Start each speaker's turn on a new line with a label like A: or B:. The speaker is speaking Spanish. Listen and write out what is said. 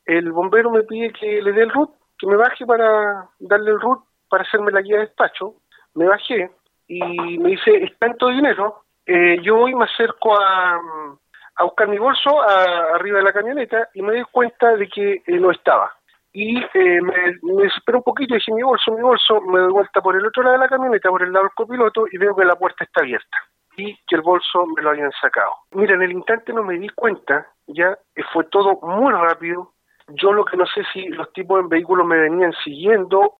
A: el bombero me pide que le dé el root, que me baje para darle el root para hacerme la guía de despacho. Me bajé y me dice, ¿es tanto dinero? Yo voy, me acerco a buscar mi bolso arriba de la camioneta y me doy cuenta de que no estaba. Y me desespero un poquito y dije, mi bolso, me doy vuelta por el otro lado de la camioneta, por el lado del copiloto, y veo que la puerta está abierta y que el bolso me lo habían sacado. Mira, en el instante no me di cuenta, ya fue todo muy rápido. Yo lo que no sé si los tipos en vehículos me venían siguiendo